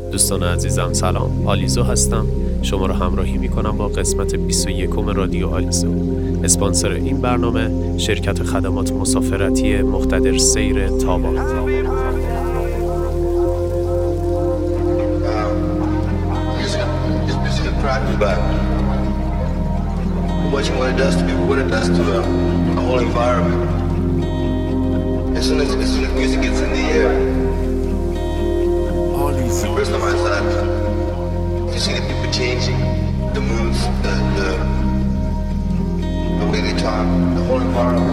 دوستان عزیزم سلام، آلیزو هستم. شما رو همراهی میکنم با قسمت 21 رادیو آلیزو. اسپانسر این برنامه شرکت خدمات مسافرتی مقتدر سیر تابان. Watching what it does to people, what it does to the whole environment. As soon as music gets in the air, the first time I saw it, you see the people changing, the moods, the way they talk, the whole environment.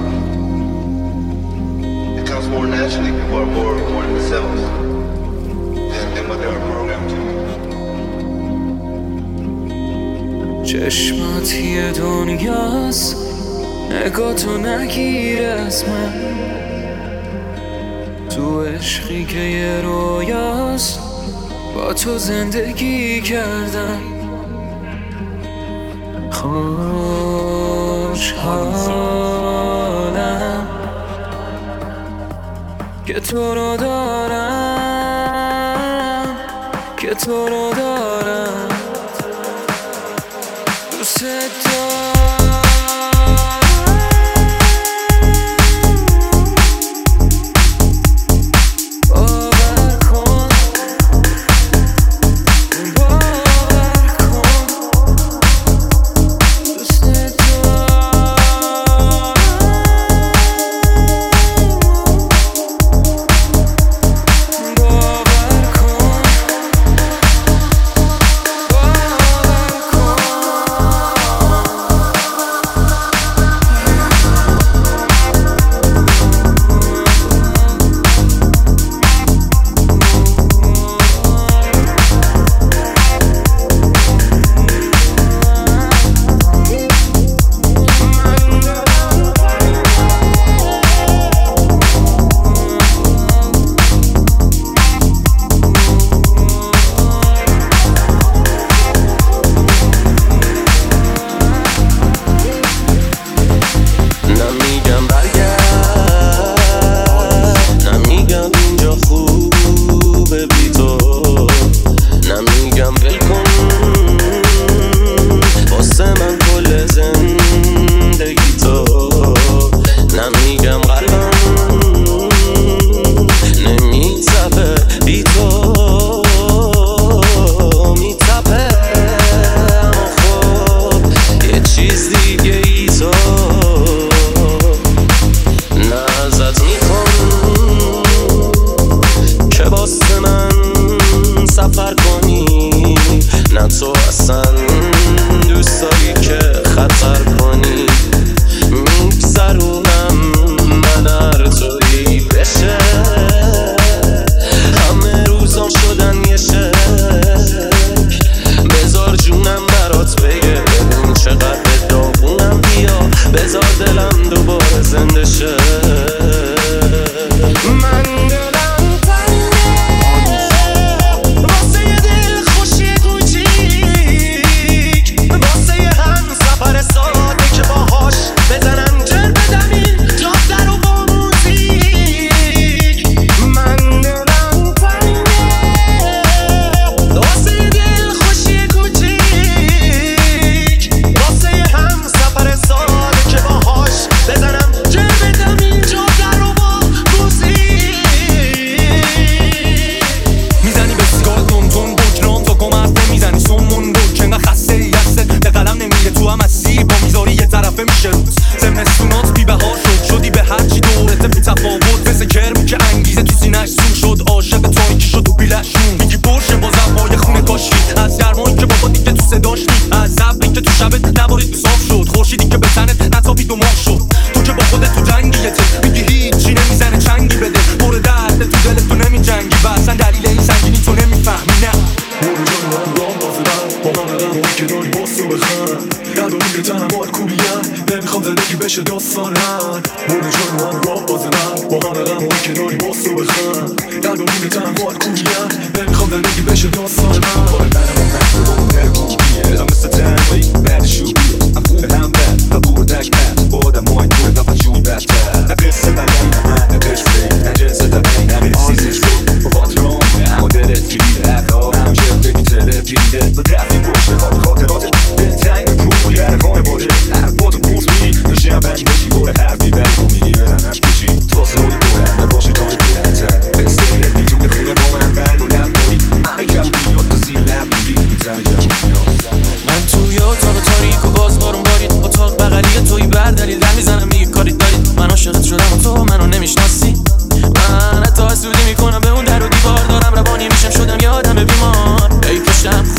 It comes more naturally. People are more themselves than what they are programmed to. چشمات یه دنیاست، نگاتو نگیر از من، تو عشقی که یه رویاست، با تو زندگی کردم. خوشحالم که تو رو دارم، که تو رو دارم، دوست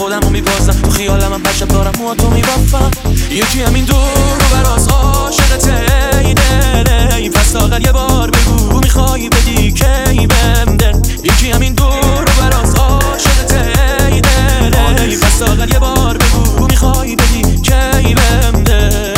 خودم رو میبازم تو خیالم هم بشب دارم موهاتو میبافم یکی همین دور رو براز عاشقته ای دل ای پس لاغر یه بار بگو میخوای بدی کی بهم دل یکی همین دور رو براز عاشقته ای دل ای پس لاغر یه بار بگو میخوای بدی کی بهم دل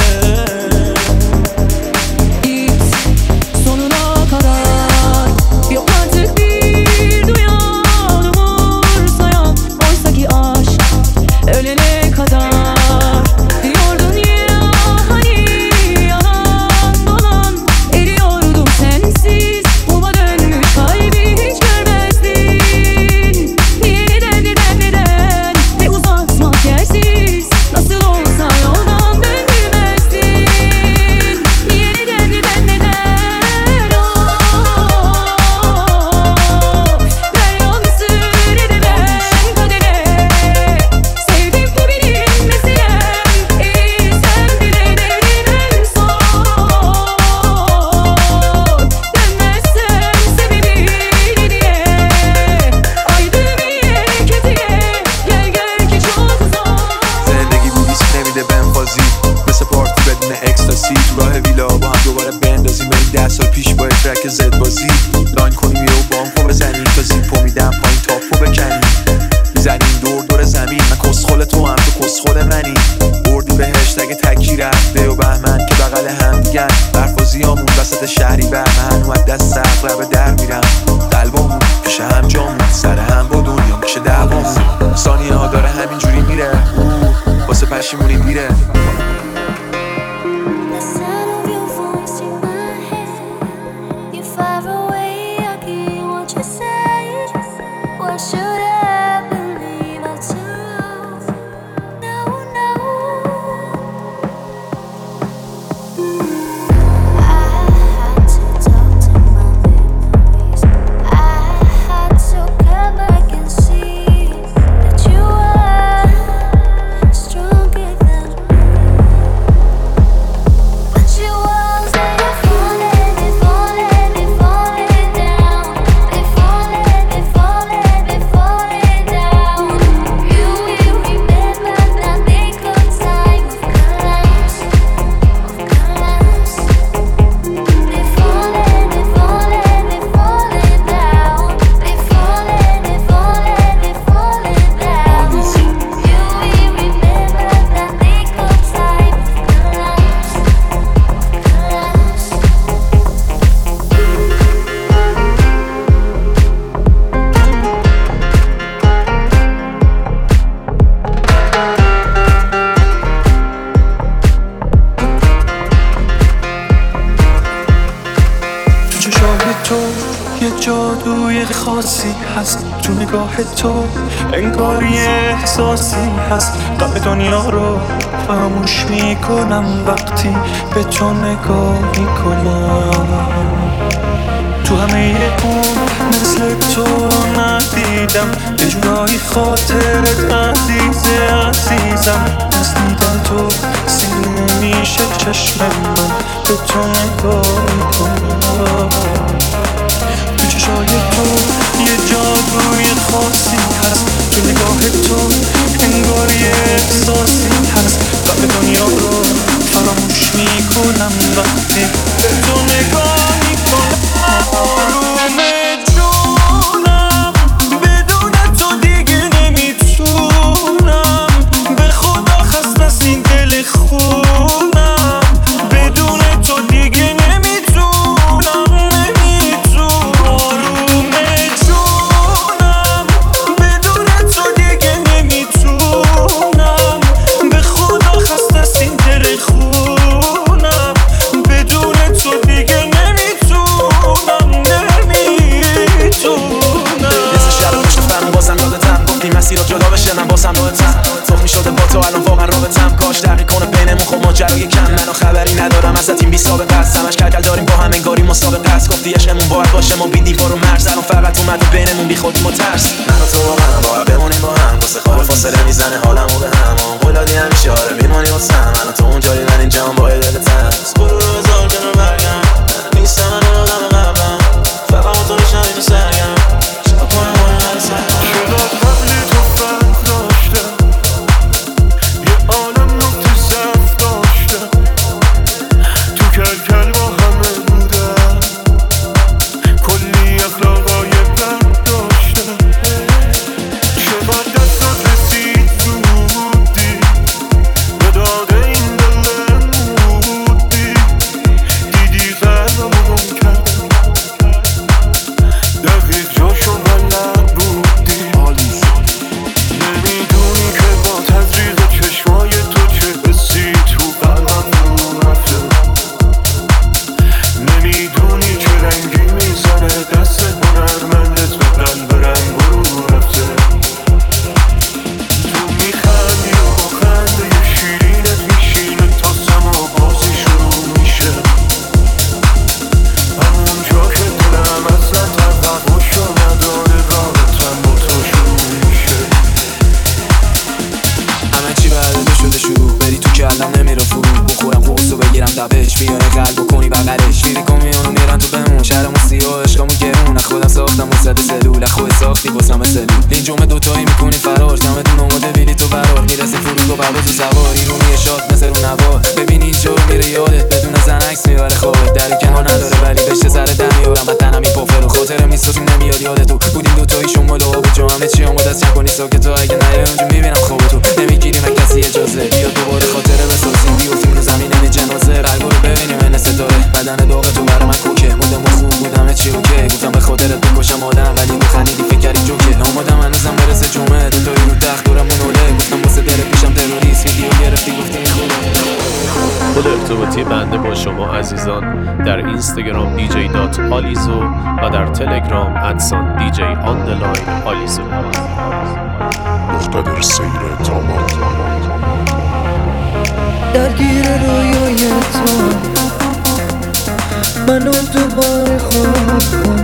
تو نگاه تو انگار یه احساسی هست غم دنیا رو فراموش میکنم وقتی به تو نگاه میکنم تو همه اون مثل تو ندیدم یه جورایی خاطرت عزیزم از دیدن تو سیر میشه چشم من به تو نگاه میکنم تو چشای تو یه جادوی خاصی هست تو نگاه تو انگار یه احساسی هست غم دنیا رو فراموش میکنم وقتی به تو نگاه میکنم آروم جونم بدون تو دیگه نمیتونم به خدا خسته از این دل خونم بدون تو دیگه نمیتونم آروم جونم بدون تو دیگه نمیتونم به خدا خسته از این دل خونم بدون تو دیگه نمیتونم بازم یادتم گفتی مسیرات جدا بشه من بازم رابطم تو میشده با تو الان واقعا رابطم کاش تحقیق کنه بینمون خب ماجرای کم منو خبری ندارم ازت این بی سابقه است همش کلکل داریم با هم انگاری مسابقه است گفتی عشقمون باید باشه ما بی دیوار و مرز الان فقط اومد و بینمون بی خودی و ترس من و تو واقعا باید بمونیم با هم واسه خال فاصله میزنه حالمو به هم قول دادی همیشه آره میمونی واسم الان تو اونجایی من اینجام با دلتم برو بذار کنار برگم نیستم من آدم قبلم فقط تو میشم اینو سرگم شده قبلی تو فرق داشتم رفتی واسم سری این جمعه دوتایی میکنی فرار دمتون اومده ویلی تو برار میرسی فرود و پرواز و سوار ایرونی شاد مثل رو نوار ببین اینجا رو میره یادت بدون زن عکس میبره خوابت در کنار نداره ولی بشه سر در میارم بدنم این پافر و خاطره میسازیم نمیاد یادتو بودیم دوتایی شمال و آب جا همه چی هم دست کنی ساکت تو اگه نیای اونجا میبینم خوابتو نمیگیریم کسی اجازه بیا دوباره خاطره بسازیم بیافتیم رو زمین جنازه قلبو رو ببینیم این ستاره بدن داغ تو برای من کوکه مودم خوب بودم چی اوکی گفتم به خاطرت بکشم آدم ولی میخندیدی فکر کردی جوکه آمادم هنوزم برسه جمعه دوتایی رو تخت دورمون اوله گفتم واسه دل پیشم تروریست ویدیو گرفتی گفتی خود ارتباطی بنده با شما عزیزان در اینستاگرام dj.alizo و در تلگرام @dj_alizo مقتدر سیر طامات درگیر رویای تو منو دوباره خواب کن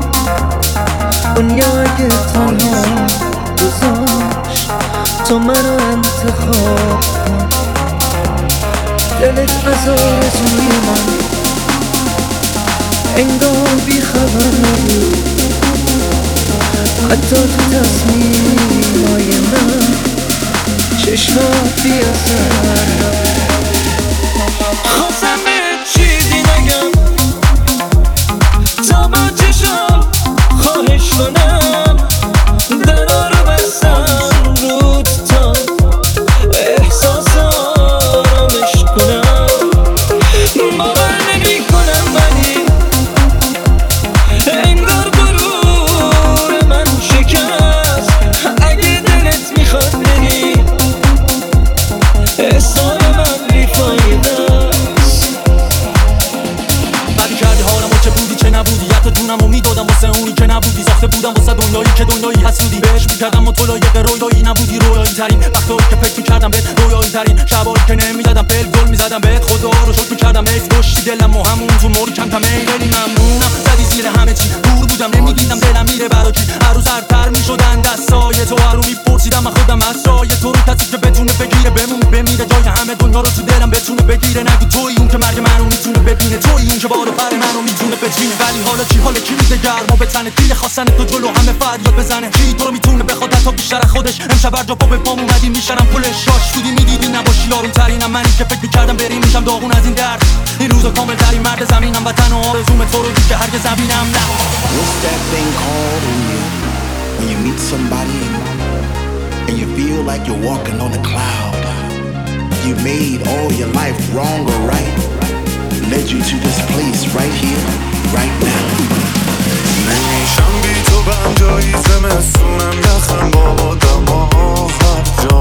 دنیا اگه تنها گذاشت تو منو انتخاب کن دلت از آرزوی من انگار بی خبر نبود حتی تو تصمیمای من چشمات بی اثر خواستم به چیزی نگم تا با چشم خواهش کنم درا رو بستم رود تا احساس آرامش کنم باور نمی کنم ولی انگار غرور من شکست اگه دلت میخواد بری احسان من بیفایده است بدی کردی حالمو چه بودی چه نبودی حتی جونمو میدادم واسه اونی که نبودی ساخته بودم واسه دنیایی که دنیایی حسودی بهش میکردم و تو لایق رویایی نبودی رویایی ترین وقتایی که فکر میکردم بهت رویایی ترین شبایی که نمیدادم بل گل میزدم بهت خدا رو شکر میکردم ایس کشتی دلم و همون تو موری کم تمیلی ممنونم زدی زیر همه چی دور بودم نمیدیدم دلم میره برا کی هر روز هرتر میشدن دستای تو هر رو میپرسیدم من خودم اسرای تو رو کسی که بتونه بگیره بمونه بمیره جای همه دنیا رو تو دلم بتونه بگیره نگو تویی اون که مرگ منو میتونه ببینه تویی اون که بارو پر منو میتونه بچینه ولی حالا کی میده گرما به تنه دیل خواستن تو جلو همه فریاد بزنه کی تو رو میتونه بخواد تا بیشتر از خودش امشب برجا پا به پام اومدی میشرم پلش شاش بودی میدیدی نباشی آروم ترینم منی که فکر میکردم بریم میشم داغون از این درد این روزا کامل ترین مرد زمینم وطن و آرزوم تو رو دید که هرگز نبینم نه What's that thing called when you meet somebody and you feel like you're walking on a cloud? You made all your life wrong or right, led you to this place right here, right now. نمیشم بی تو بنجایی زمستونم یخم با دما هر جا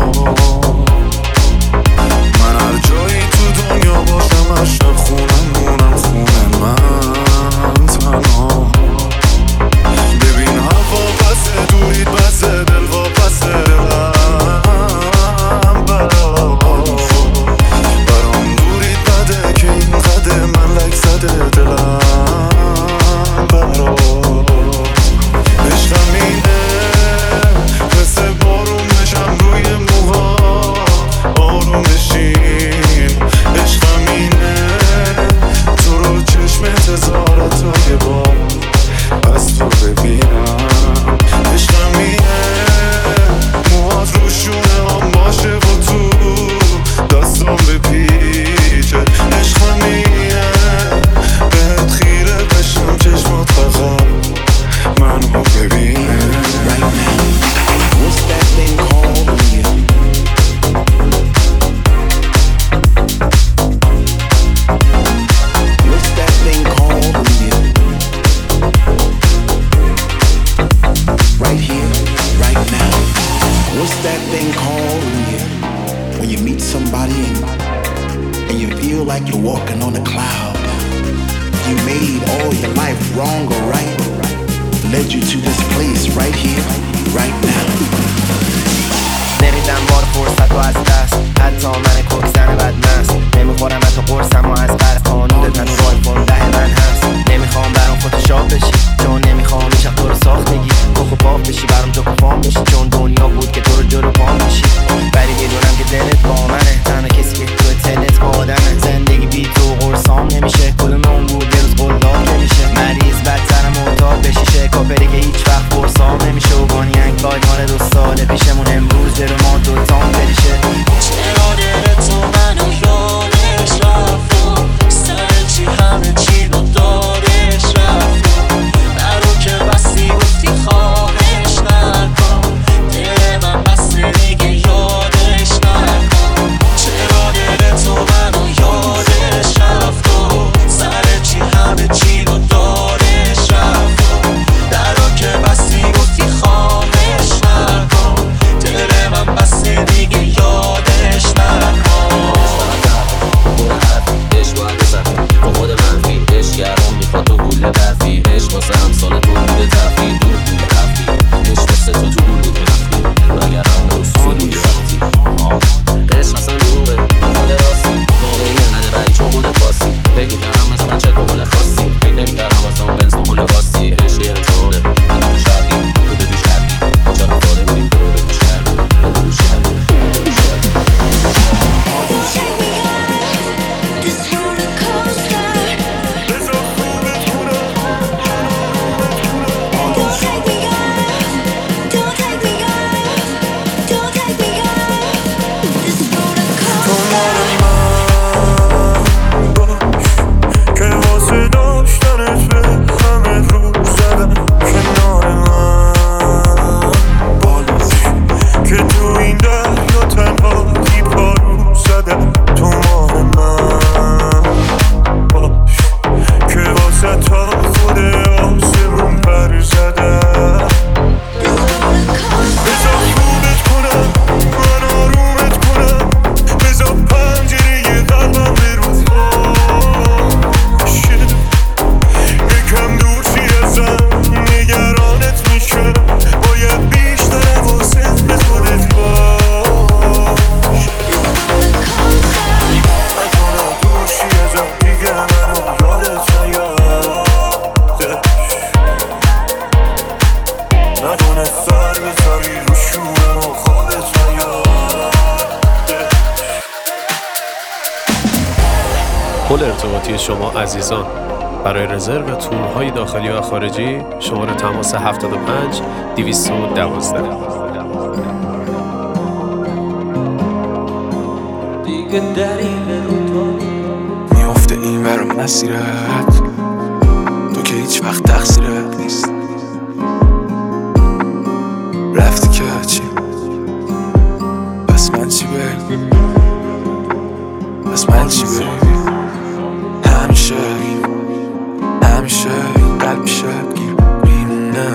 من هر جایی تو دنیا باشم هر شب خونم مونم خونه من تنها ببین هوا پسه دورید بسه دل وا پسه دلم برام دورید بده که این قده من لک زده دلم عشقم اینه مثل بارون بشم روی موها آروم بشین عشقم اینه تو رو چشمت هزارتای بار از تو ببینم عشقم اینه موهات رو شونه هم باشه و تو دستم بپیچه عشقم اینه بهت خیره بشم چشمات فقط منو ببینه Right now, what's that thing called when you What's that thing called when you Right here, right now. What's that thing called when you meet somebody and you feel like you're walking on a cloud? You made all your life wrong or right, led you to this place right here, right now. نمیدم بار فرصت و از دست حتی من ککسن بدمست نمیخورم از تو قرصم و از قرص قانون تن و آیفون 10 من هست نمیخوام برام فتوشاپ بشی چون نمیخوام ایش تو رو ساختگی کخ و پاپ بشی برام جا کفام بشی چون دنیا بود که تو رو جلو پام بشی ولی میدونم که دلت با منه تنها کسی که تو تلت با آدمه زندگی بی تو قرصام نمیشه کدومون بود یه روز قلداب نمیشه مریض بدترم معتاد بشی شکاپری که هیچ وقت قرصام نمیشه و پل ارتباطی شما عزیزان. برای رزرو تورهای داخلی و خارجی شماره تماس 75 212. دیگه در این روتا میافته این ور مسیرت، تو که هیچ وقت تقصیرت نیست. رفتی که چی؟ بس من چی بیبی؟ بس من چی بیبی؟ همیشه این قلب شبگیر میمونه.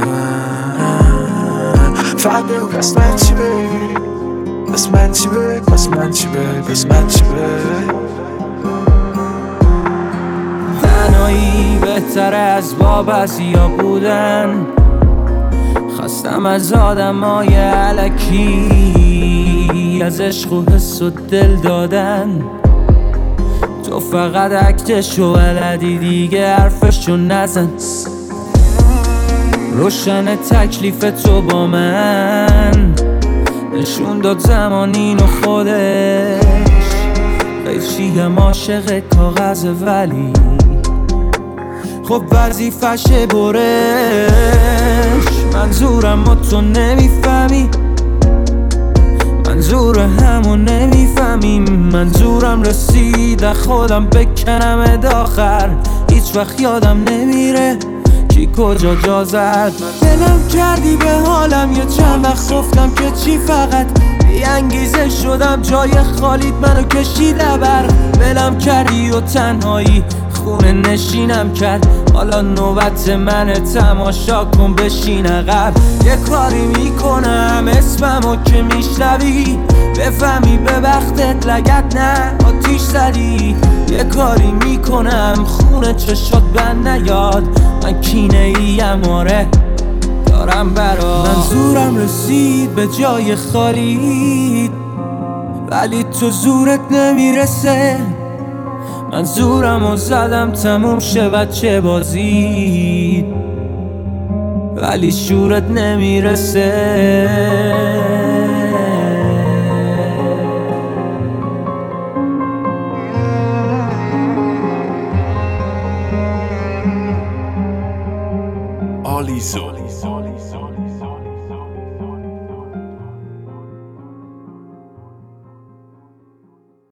فقط بگو بس من چی بیبی؟ بس من چی بیبی؟ بس من چی بیبی؟ بس من چی بیبی؟ تنهایی بهتر از وابستیا بودن. خستم از آدمای الکی، از عشق و حس و دل دادن. تو فقط اکتشو بلدی دیگه حرفشو نزن. روشن تکلیف تو با من نشون داد زمانین و خودش. قیچیم عاشق کاغذ ولی خب وظیفشه برش. منظورم و تو نمیفهمی، منظور همو نمیفهمی. منظورم رسید خودم بکنم داخر. هیچ وقت یادم نمیره کی کجا جا زد. دلم کردی به حالم یه چند وقت گفتم که چی، فقط بی انگیزه شدم جای خالیت منو کشید بر. ولم کردی و تنهایی خونه نشینم کرد. حالا نوبت منه، تماشا کن بشین عقب. یه کاری میکنم اسممو که میشنوی بفهمی به وقتت لگت نه آتیش زدی. یه کاری میکنم خونه چشات بند نیاد. من کینه ایم آره دارم برات. منظورم رسید به جای خالیت ولی تو زورت نمیرسه. منظورمو زدم تموم شه بچه بازی ولی شورت نمیرسه. آلیزو